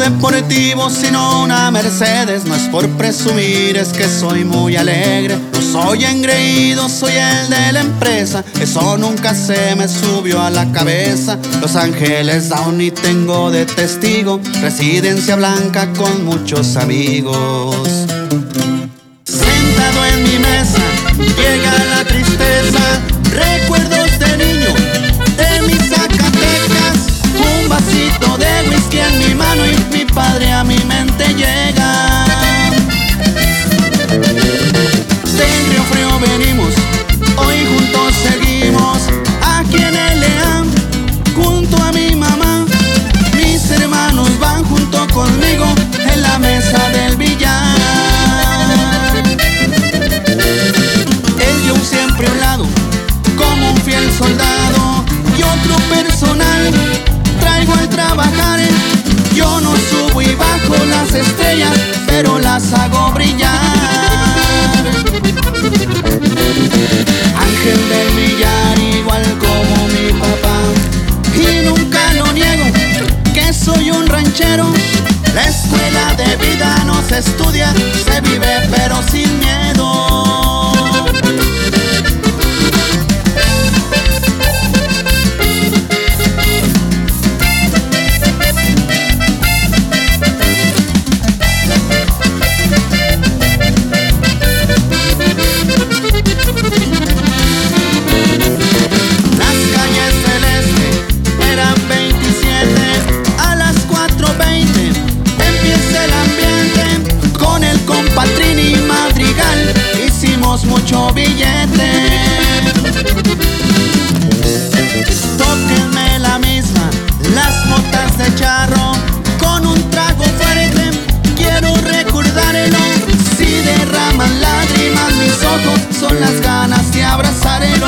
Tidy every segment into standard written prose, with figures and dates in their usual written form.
deportivo sino una Mercedes. No es por presumir, es que soy muy alegre. No soy engreído, soy el de la empresa. Eso nunca se me subió a la cabeza. Los Ángeles aún ni tengo de testigo. Residencia blanca con muchos amigos. Sentado en mi mesa llega la tristeza. Recuerdos de niño de mis Zacatecas. Un vasito de whisky en mi mano y mi padre a mi mente llega. Del Río Frío venimos, hoy juntos seguimos. Aquí en el Leán, junto a mi mamá. Mis hermanos van junto conmigo en la mesa del billar. Él y yo siempre a un lado, como un fiel soldado. Y otro personal traigo al trabajar. Yo no subo y bajo las estrellas, pero las hago brillar. Ángel del billar, igual como mi papá. Y nunca lo niego, que soy un ranchero. La escuela de vida no se estudia, se vive pero sin miedo. Mucho billete. Tóquenme la misma, las motas de charro, con un trago fuerte, quiero recordarlo. Si derraman lágrimas mis ojos, son las ganas de abrazarlo.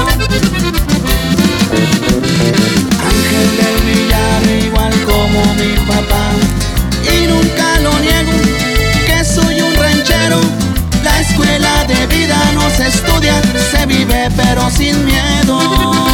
Ángel del billar, igual como mi papá. Y nunca lo niego, que soy un ranchero. La escuela de vida no se estudia, se vive pero sin miedo.